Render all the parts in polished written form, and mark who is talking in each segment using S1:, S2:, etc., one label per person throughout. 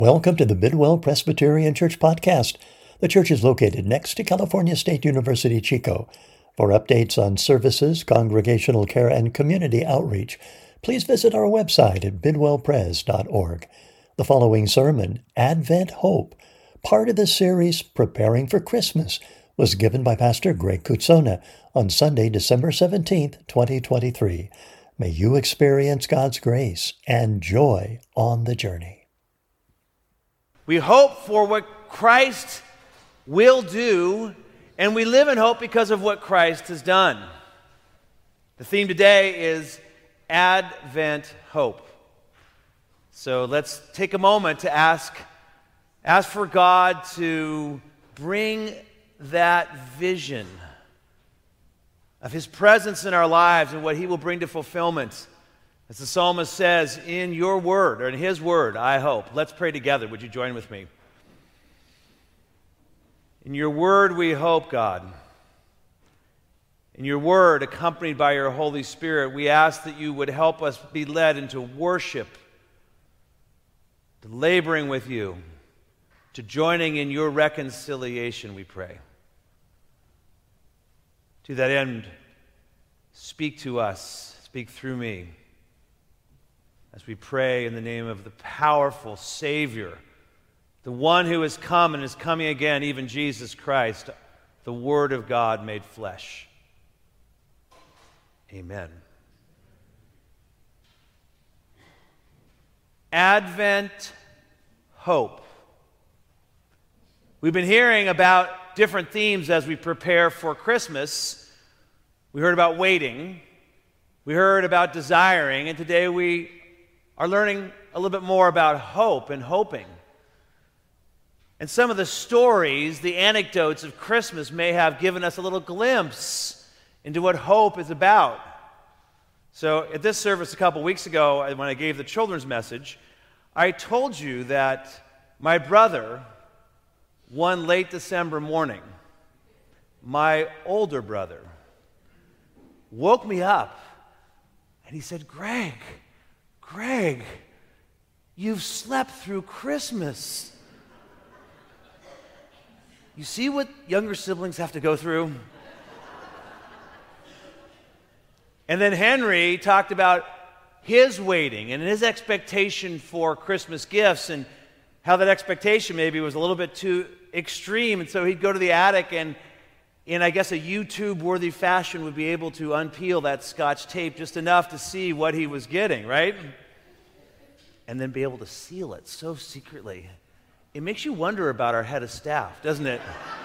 S1: Welcome to the Bidwell Presbyterian Church podcast. The church is located next to California State University, Chico. For updates on services, congregational care, and community outreach, please visit our website at bidwellpres.org. The following sermon, Advent Hope, part of the series Preparing for Christmas, was given by Pastor Greg Kutsona on Sunday, December 17th, 2023. May you experience God's grace and joy on the journey.
S2: We hope for what Christ will do, and we live in hope because of what Christ has done. The theme today is Advent Hope. So let's take a moment to ask for God to bring that vision of His presence in our lives and what He will bring to fulfillment. As the psalmist says, in your word, or in His word, I hope. Let's pray together. Would you join with me? In your word we hope, God. In your word, accompanied by your Holy Spirit, we ask that you would help us be led into worship, to laboring with you, to joining in your reconciliation, we pray. To that end, speak to us, speak through me, as we pray in the name of the powerful Savior, the one who has come and is coming again, even Jesus Christ, the Word of God made flesh. Amen. Advent Hope. We've been hearing about different themes as we prepare for Christmas. We heard about waiting. We heard about desiring. And today we are learning a little bit more about hope and hoping. And some of the stories, the anecdotes of Christmas may have given us a little glimpse into what hope is about. So at this service a couple weeks ago, when I gave the children's message, I told you that my brother, one late December morning, my older brother, woke me up and he said, Greg, you've slept through Christmas. You see what younger siblings have to go through? And then Henry talked about his waiting and his expectation for Christmas gifts and how that expectation maybe was a little bit too extreme. And so he'd go to the attic and in, I guess, a YouTube-worthy fashion would be able to unpeel that Scotch tape just enough to see what he was getting, right? And then be able to seal it so secretly. It makes you wonder about our head of staff, doesn't it?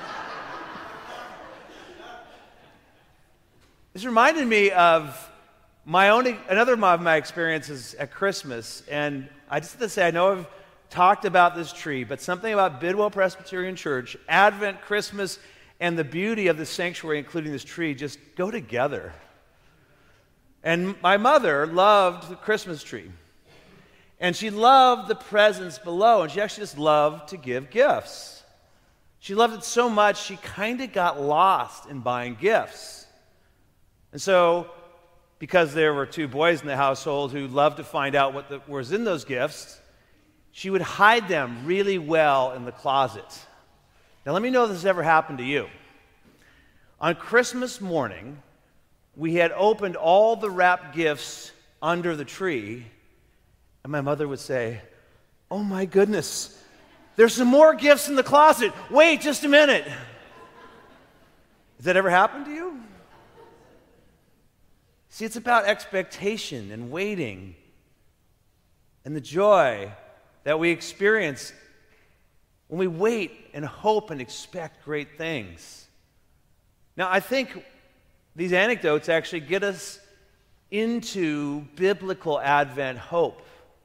S2: This reminded me of another of my experiences at Christmas, and I just have to say, I know I've talked about this tree, but something about Bidwell Presbyterian Church, Advent, Christmas, and the beauty of the sanctuary, including this tree, just go together. And my mother loved the Christmas tree. And she loved the presents below, and she actually just loved to give gifts. She loved it so much, she kind of got lost in buying gifts. And so, because there were two boys in the household who loved to find out what was in those gifts, she would hide them really well in the closet. Now, let me know if this has ever happened to you. On Christmas morning, we had opened all the wrapped gifts under the tree, and my mother would say, oh my goodness, there's some more gifts in the closet. Wait just a minute. Has that ever happened to you? See, it's about expectation and waiting and the joy that we experience when we wait and hope and expect great things. Now, I think these anecdotes actually get us into biblical Advent hope.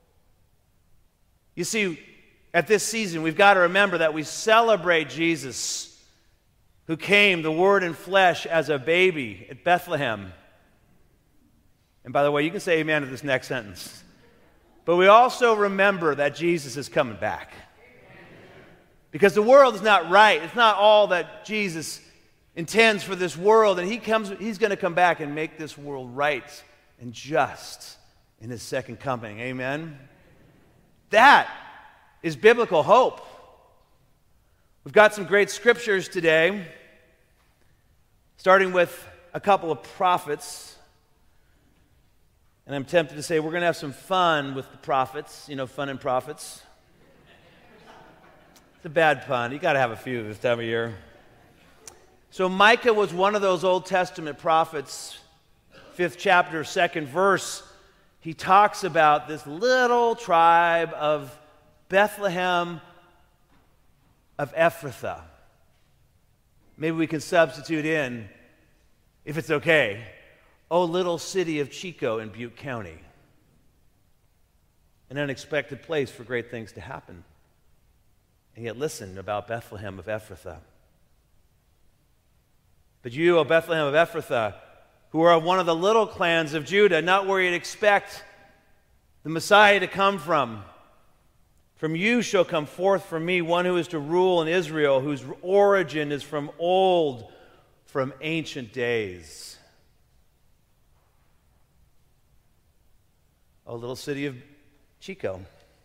S2: You see, at this season, we've got to remember that we celebrate Jesus, who came, the Word in flesh, as a baby at Bethlehem. And by the way, you can say amen to this next sentence. But we also remember that Jesus is coming back. Because the world is not right. It's not all that Jesus intends for this world. And He's going to come back and make this world right and just in His second coming. Amen? That is biblical hope. We've got some great scriptures today, starting with a couple of prophets. And I'm tempted to say we're going to have some fun with the prophets, fun and prophets. It's a bad pun. You got to have a few this time of year. So Micah was one of those Old Testament prophets, 5th chapter, 2nd verse. He talks about this little tribe of Bethlehem of Ephrathah. Maybe we can substitute in, if it's okay, "O little city of Chico in Butte County." An unexpected place for great things to happen. And yet listen about Bethlehem of Ephrathah. "But you, O Bethlehem of Ephrathah, who are one of the little clans of Judah, not where you'd expect the Messiah to come from. From you shall come forth from me one who is to rule in Israel, whose origin is from old, from ancient days." O little city of Chico,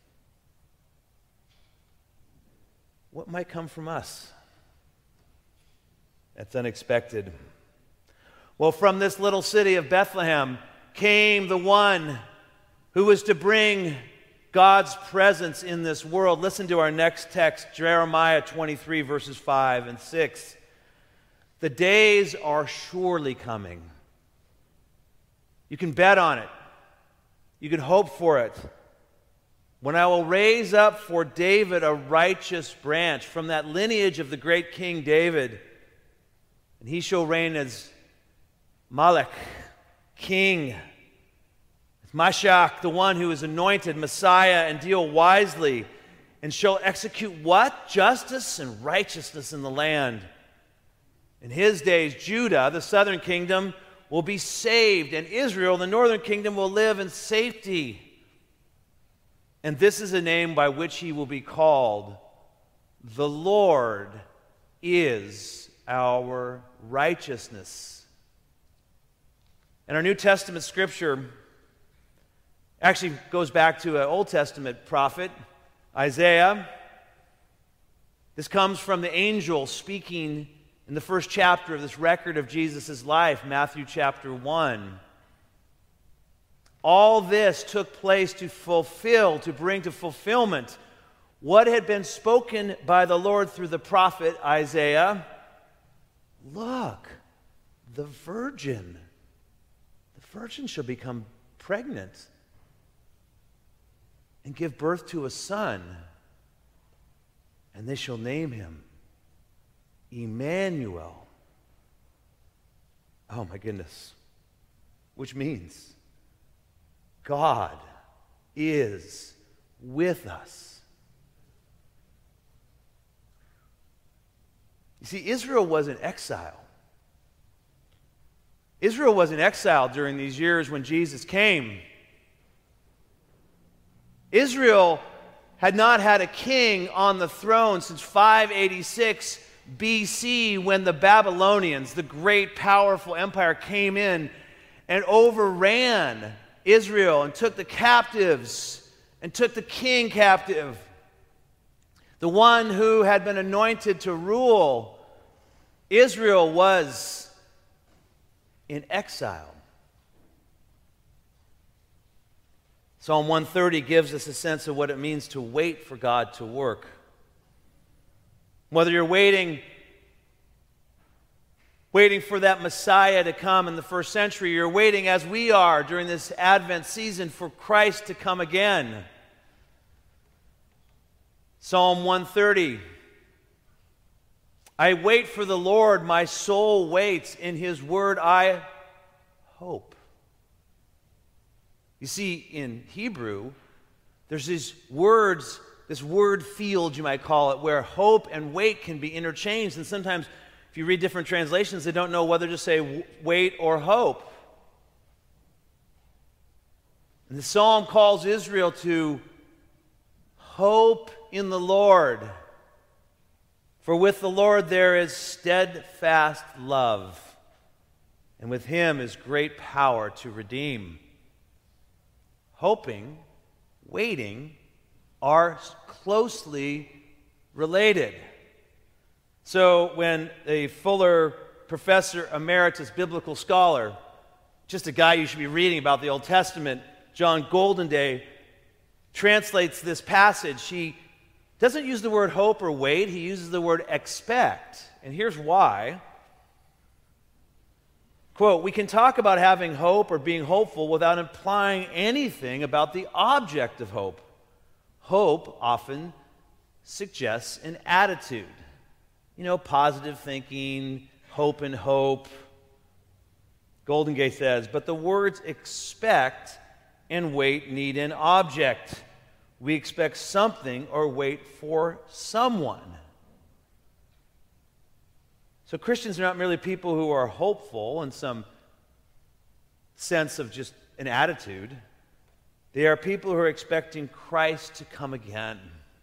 S2: what might come from us? That's unexpected. Well, from this little city of Bethlehem came the one who was to bring God's presence in this world. Listen to our next text, Jeremiah 23, verses 5 and 6. "The days are surely coming. You can bet on it. You can hope for it. When I will raise up for David a righteous branch from that lineage of the great King David, and he shall reign as Malek, king, Mashiach, the one who is anointed Messiah, and deal wisely, and shall execute" what? "Justice and righteousness in the land. In his days, Judah, the southern kingdom, will be saved, and Israel, the northern kingdom, will live in safety. And this is a name by which he will be called: the Lord is our righteousness." And our New Testament scripture actually goes back to an Old Testament prophet, Isaiah. This comes from the angel speaking in the first chapter of this record of Jesus' life, Matthew chapter 1. All this took place to bring to fulfillment what had been spoken by the Lord through the prophet Isaiah. "Look, the virgin shall become pregnant and give birth to a son, and they shall name him Emmanuel." Oh my goodness. Which means God is with us. You see, Israel was in exile. Israel was in exile during these years when Jesus came. Israel had not had a king on the throne since 586 BC, when the Babylonians, the great powerful empire, came in and overran Israel and took the captives and took the king captive. The one who had been anointed to rule Israel was in exile. Psalm 130 gives us a sense of what it means to wait for God to work. Whether you're waiting for that Messiah to come in the first century, you're waiting, as we are during this Advent season, for Christ to come again. Psalm 130, "I wait for the Lord, my soul waits, in his word I hope." You see, in Hebrew, there's these words, this word field, you might call it, where hope and wait can be interchanged. And sometimes, if you read different translations, they don't know whether to say wait or hope. And the psalm calls Israel to hope in the Lord. For with the Lord there is steadfast love, and with him is great power to redeem. Hoping, waiting, are closely related. So when a Fuller professor emeritus biblical scholar, just a guy you should be reading about the Old Testament, John Goldenday, translates this passage, he doesn't use the word hope or wait, he uses the word expect. And here's why. Quote, "We can talk about having hope or being hopeful without implying anything about the object of hope. Hope often suggests an attitude. Positive thinking, hope and hope." Goldenday says, "But the words expect and wait need an object. We expect something or wait for someone." So Christians are not merely people who are hopeful in some sense of just an attitude. They are people who are expecting Christ to come again.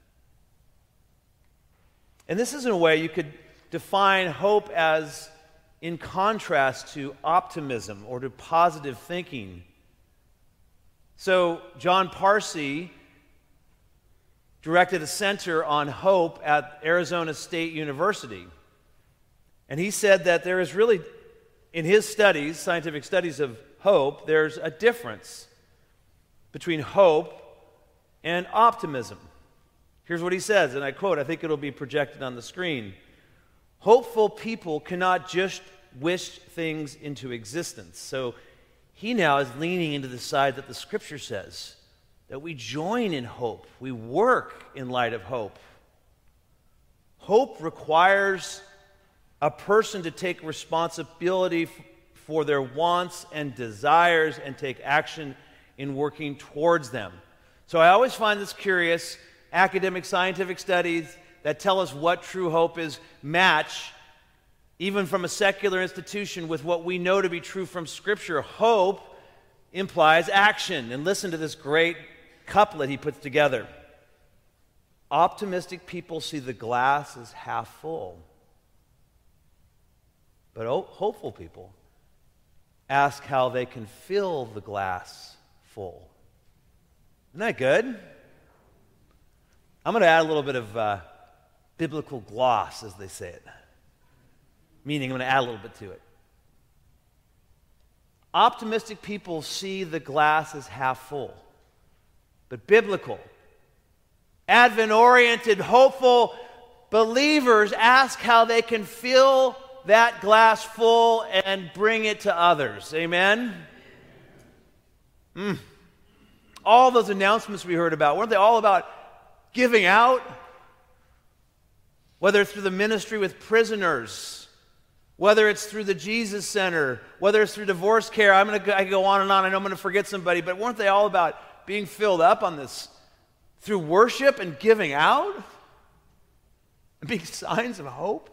S2: And this is in a way you could define hope as in contrast to optimism or to positive thinking. So John Parsi directed a center on hope at Arizona State University. And he said that there is really, in his studies, scientific studies of hope, there's a difference between hope and optimism. Here's what he says, and I quote, I think it'll be projected on the screen. "Hopeful people cannot just wish things into existence." So he now is leaning into the side that the Scripture says, that we join in hope, we work in light of hope. Hope requires a person to take responsibility for their wants and desires and take action in working towards them. So I always find this curious. Academic scientific studies that tell us what true hope is match, even from a secular institution, with what we know to be true from Scripture. Hope implies action. And listen to this great couplet he puts together. "Optimistic people see the glass as half full, but hopeful people ask how they can fill the glass full." Isn't that good? I'm going to add a little bit of biblical gloss, as they say it. Meaning, I'm going to add a little bit to it. Optimistic people see the glass as half full. But biblical, Advent-oriented, hopeful believers ask how they can fill that glass full and bring it to others. Amen? All those announcements we heard about, weren't they all about giving out? Whether it's through the ministry with prisoners, whether it's through the Jesus Center, whether it's through divorce care. I could go on and on. I know I'm going to forget somebody, but weren't they all about being filled up on this through worship and giving out and being signs of hope?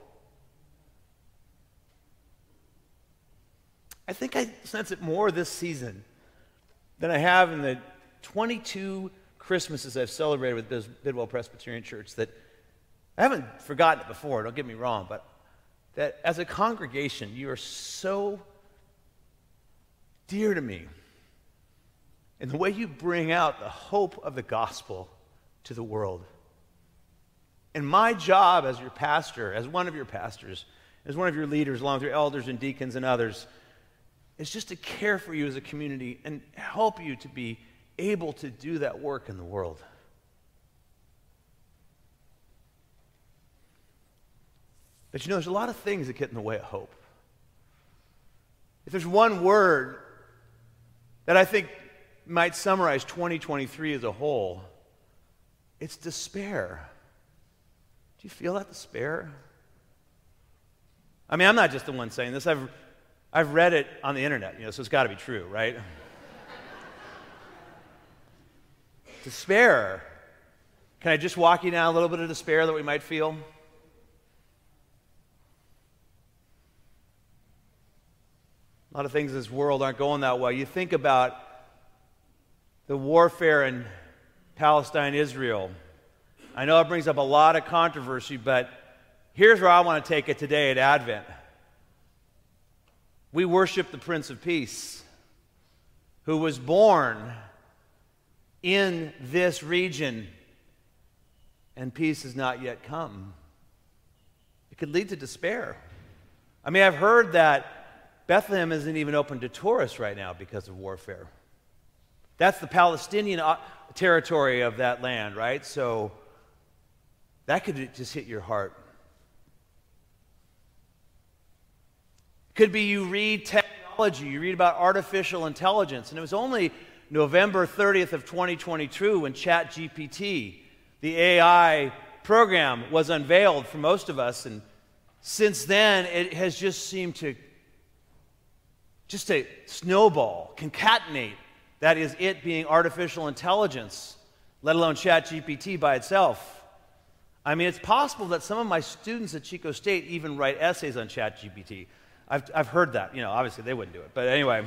S2: I think I sense it more this season than I have in the 22 Christmases I've celebrated with Bidwell Presbyterian Church. That I haven't forgotten it before, don't get me wrong, but that as a congregation, you are so dear to me in the way you bring out the hope of the gospel to the world. And my job as your pastor, as one of your pastors, as one of your leaders, along with your elders and deacons and others, is just to care for you as a community and help you to be able to do that work in the world. But there's a lot of things that get in the way of hope. If there's one word that I think might summarize 2023 as a whole, it's despair. Do you feel that despair? I mean, I'm not just the one saying this. I've read it on the internet, so it's got to be true, right? Despair. Can I just walk you down a little bit of despair that we might feel? A lot of things in this world aren't going that well. You think about the warfare in Palestine, Israel. I know it brings up a lot of controversy, but here's where I want to take it today at Advent. We worship the Prince of Peace, who was born in this region and peace has not yet come. It could lead to despair. I mean, I've heard that Bethlehem isn't even open to tourists right now because of warfare. That's the Palestinian territory of that land, right? So that could just hit your heart. Could be you read technology, you read about artificial intelligence, and it was only November 30th of 2022 when ChatGPT, the AI program, was unveiled for most of us, and since then it has just seemed to snowball, concatenate. That is it being artificial intelligence, let alone ChatGPT by itself. I mean, it's possible that some of my students at Chico State even write essays on ChatGPT. I've heard that. You know, obviously they wouldn't do it, but anyway.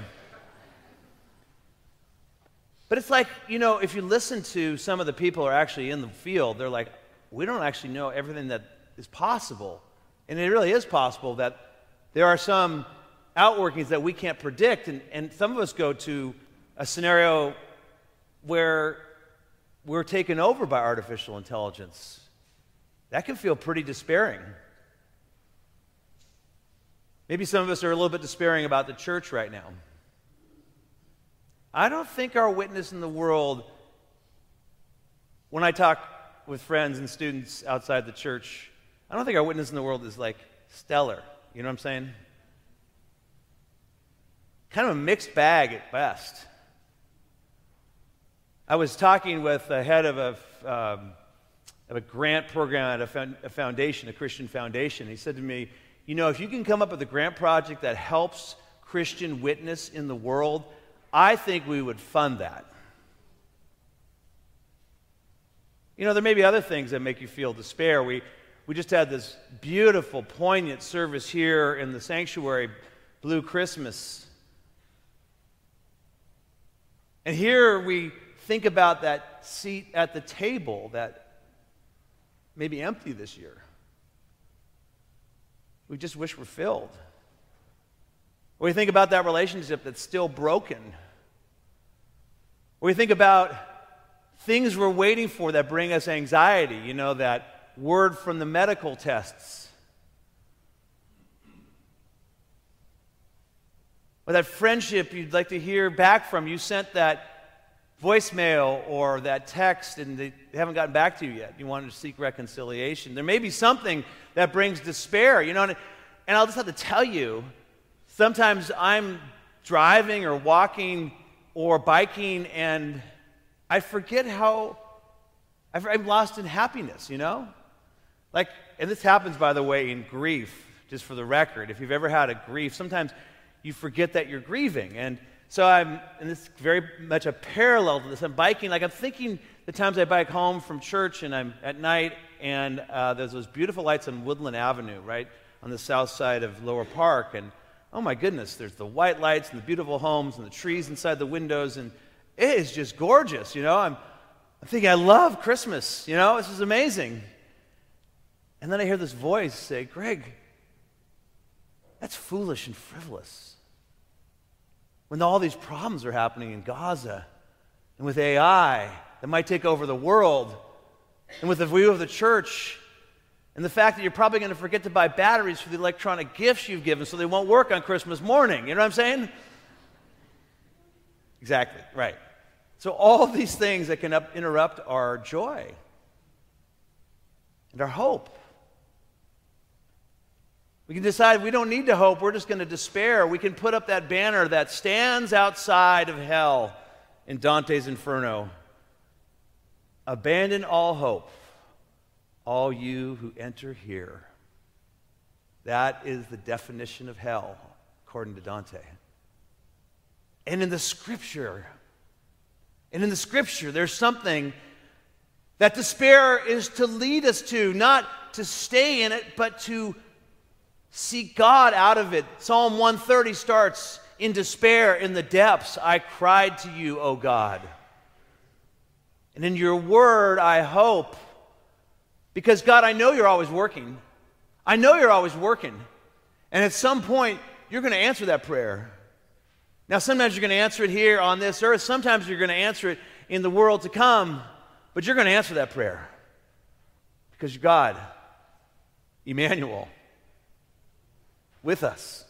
S2: But it's like, you know, if you listen to some of the people who are actually in the field, they're like, we don't actually know everything that is possible. And it really is possible that there are some outworkings that we can't predict, and some of us go to a scenario where we're taken over by artificial intelligence. That can feel pretty despairing. Maybe some of us are a little bit despairing about the church right now. I don't think our witness in the world, when I talk with friends and students outside the church, I don't think our witness in the world is like stellar. You know what I'm saying? Kind of a mixed bag at best. I was talking with the head of a grant program at a foundation, a Christian foundation. He said to me, you know, if you can come up with a grant project that helps Christian witness in the world, I think we would fund that. You know, there may be other things that make you feel despair. We just had this beautiful, poignant service here in the sanctuary, Blue Christmas. And here we think about that seat at the table that may be empty this year. We just wish we're filled. Or we think about that relationship that's still broken. Or we think about things we're waiting for that bring us anxiety, you know, that word from the medical tests. Or that friendship you'd like to hear back from. You sent that voicemail or that text and they haven't gotten back to you yet. You wanted to seek reconciliation. There may be something that brings despair, you know, and I'll just have to tell you, sometimes I'm driving or walking or biking and I forget how I'm lost in happiness, you know? Like, and this happens, by the way, in grief, just for the record. If you've ever had a grief, sometimes you forget that you're grieving. And so and this is very much a parallel to this. I'm biking, like I'm thinking the times I bike home from church and I'm at night and there's those beautiful lights on Woodland Avenue, right, on the south side of Lower Park. And oh my goodness, there's the white lights and the beautiful homes and the trees inside the windows. And it is just gorgeous, you know. I'm thinking, I love Christmas, you know, this is amazing. And then I hear this voice say, Greg, that's foolish and frivolous. When all these problems are happening in Gaza, and with AI that might take over the world, and with the view of the church, and the fact that you're probably going to forget to buy batteries for the electronic gifts you've given so they won't work on Christmas morning. You know what I'm saying? Exactly, right. So all these things that can interrupt our joy and our hope. We can decide we don't need to hope, we're just going to despair. We can put up that banner that stands outside of hell in Dante's Inferno. Abandon all hope, all you who enter here. That is the definition of hell, according to Dante. And in the Scripture, there's something that despair is to lead us to, not to stay in it, but to seek God out of it. Psalm 130 starts, in despair, in the depths, I cried to you, O God. And in your word, I hope. Because God, I know you're always working. I know you're always working. And at some point, you're going to answer that prayer. Now, sometimes you're going to answer it here on this earth. Sometimes you're going to answer it in the world to come. But you're going to answer that prayer. Because God, Emmanuel, with us.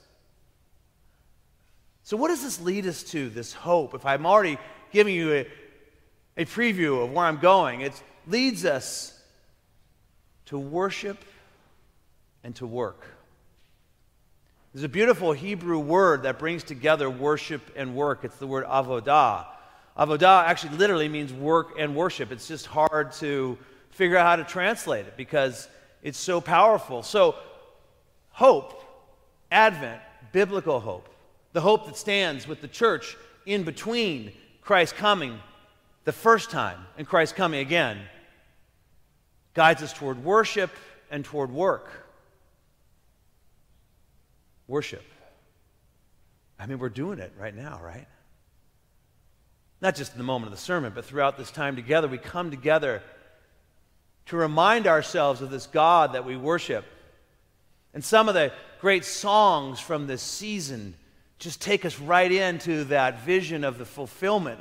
S2: So what does this lead us to, this hope? If I'm already giving you a preview of where I'm going, it leads us to worship and to work. There's a beautiful Hebrew word that brings together worship and work. It's the word avodah. Avodah actually literally means work and worship. It's just hard to figure out how to translate it because it's so powerful. So hope, Advent, biblical hope, the hope that stands with the church in between Christ coming the first time and Christ coming again, guides us toward worship and toward work. Worship. I mean, we're doing it right now, right? Not just in the moment of the sermon, but throughout this time together, we come together to remind ourselves of this God that we worship. And some of the great songs from this season just take us right into that vision of the fulfillment.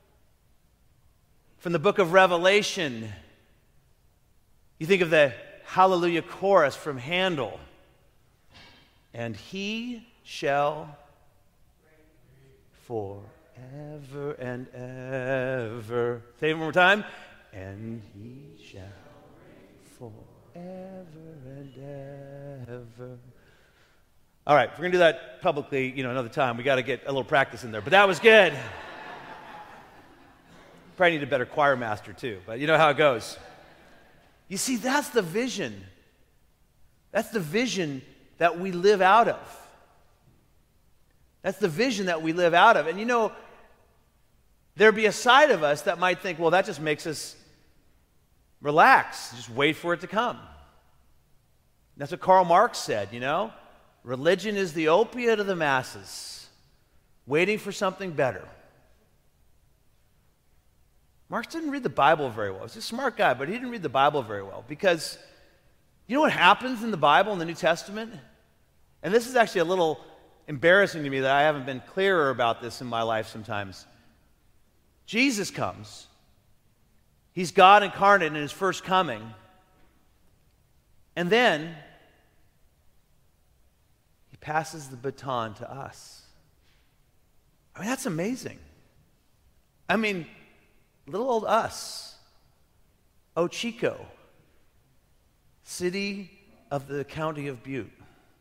S2: From the book of Revelation, you think of the Hallelujah chorus from Handel. And he shall forever and ever. Say it one more time. And he shall forever and ever. All right, we're going to do that publicly, another time. We got to get a little practice in there. But that was good. Probably need a better choir master too, but you know how it goes. You see, that's the vision. That's the vision that we live out of. That's the vision that we live out of. And there'd be a side of us that might think, well, that just makes us relax. Just wait for it to come. That's what Karl Marx said, Religion is the opiate of the masses, waiting for something better. Marx didn't read the Bible very well. He's a smart guy, but he didn't read the Bible very well because you know what happens in the Bible, in the New Testament? And this is actually a little embarrassing to me that I haven't been clearer about this in my life sometimes. Jesus comes. He's God incarnate in his first coming. And then he passes the baton to us. I mean, that's amazing. I mean, little old us, Ochico, city of the county of Butte.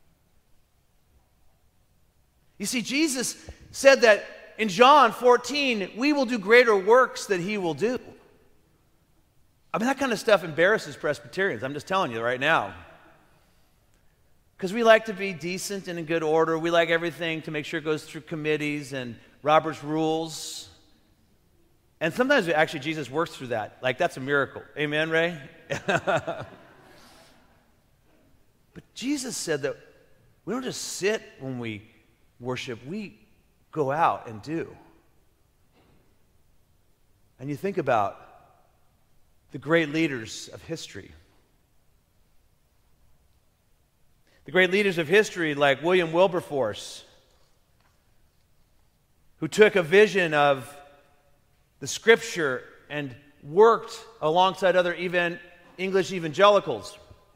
S2: You see, Jesus said that in John 14, we will do greater works than he will do. I mean, that kind of stuff embarrasses Presbyterians. I'm just telling you right now. Because we like to be decent and in good order. We like everything to make sure it goes through committees and Robert's rules. And sometimes, actually, Jesus works through that. Like, that's a miracle. Amen, Ray? But Jesus said that we don't just sit when we worship. We go out and do. And you think about the great leaders of history. The great leaders of history like William Wilberforce, who took a vision of the Scripture and worked alongside other English evangelicals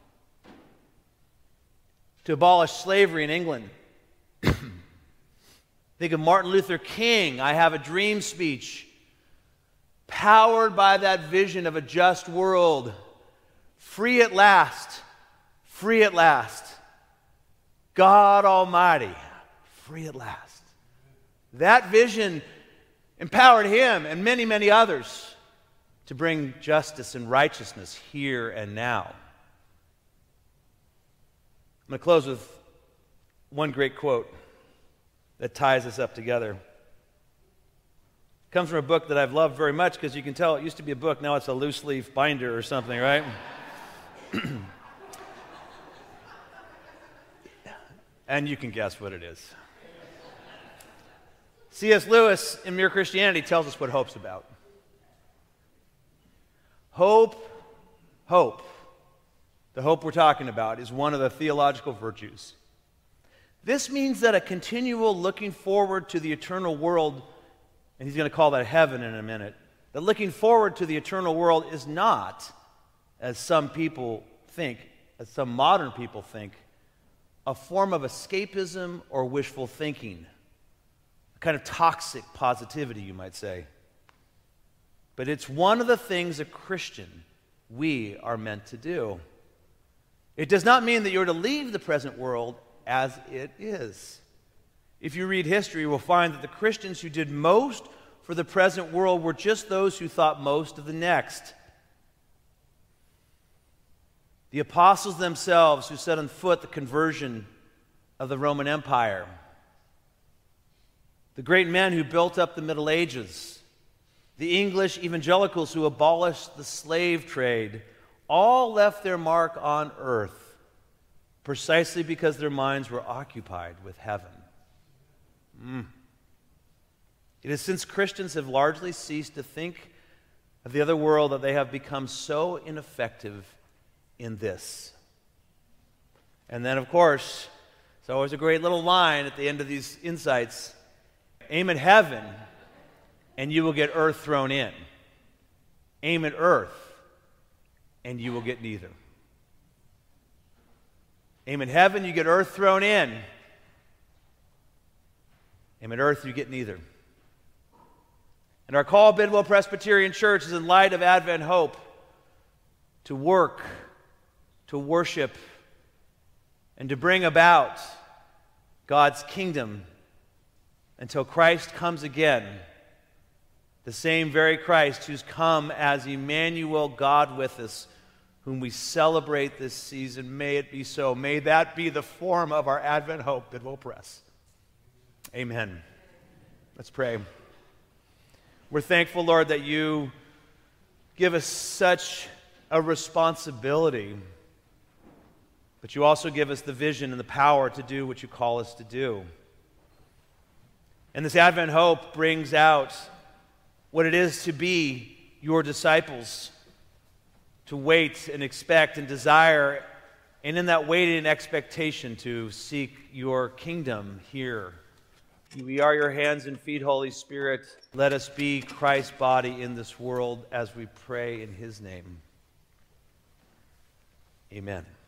S2: to abolish slavery in England. Think of Martin Luther King, I Have a Dream speech, powered by that vision of a just world. Free at last, free at last. God Almighty, free at last. That vision empowered him and many, many others to bring justice and righteousness here and now. I'm going to close with one great quote that ties us up together. It comes from a book that I've loved very much because you can tell it used to be a book, now it's a loose leaf binder or something, right? And you can guess what it is. C.S. Lewis in Mere Christianity tells us what hope's about. Hope, the hope we're talking about, is one of the theological virtues. This means that a continual looking forward to the eternal world, and he's going to call that heaven in a minute, that looking forward to the eternal world is not as some people think, as some modern people think, a form of escapism or wishful thinking, a kind of toxic positivity, you might say. But it's one of the things a Christian, we are meant to do. It does not mean that you're to leave the present world as it is. If you read history, you will find that the Christians who did most for the present world were just those who thought most of the next. The apostles themselves who set on foot the conversion of the Roman Empire. The great men who built up the Middle Ages. The English evangelicals who abolished the slave trade. All left their mark on earth precisely because their minds were occupied with heaven. It is since Christians have largely ceased to think of the other world that they have become so ineffective in this. And then, of course, it's always a great little line at the end of these insights. Aim at heaven, and you will get earth thrown in. Aim at earth, and you will get neither. Aim at heaven, you get earth thrown in. Aim at earth, you get neither. And our call, Bidwell Presbyterian Church, is in light of Advent hope to work, to worship, and to bring about God's kingdom until Christ comes again. The same very Christ who's come as Emmanuel, God with us, whom we celebrate this season. May it be so. May that be the form of our Advent hope, Bidwell Press. Amen. Let's pray. We're thankful, Lord, that you give us such a responsibility, but you also give us the vision and the power to do what you call us to do. And this Advent hope brings out what it is to be your disciples, to wait and expect and desire, and in that waiting and expectation to seek your kingdom here. We are your hands and feet, Holy Spirit. Let us be Christ's body in this world as we pray in his name. Amen.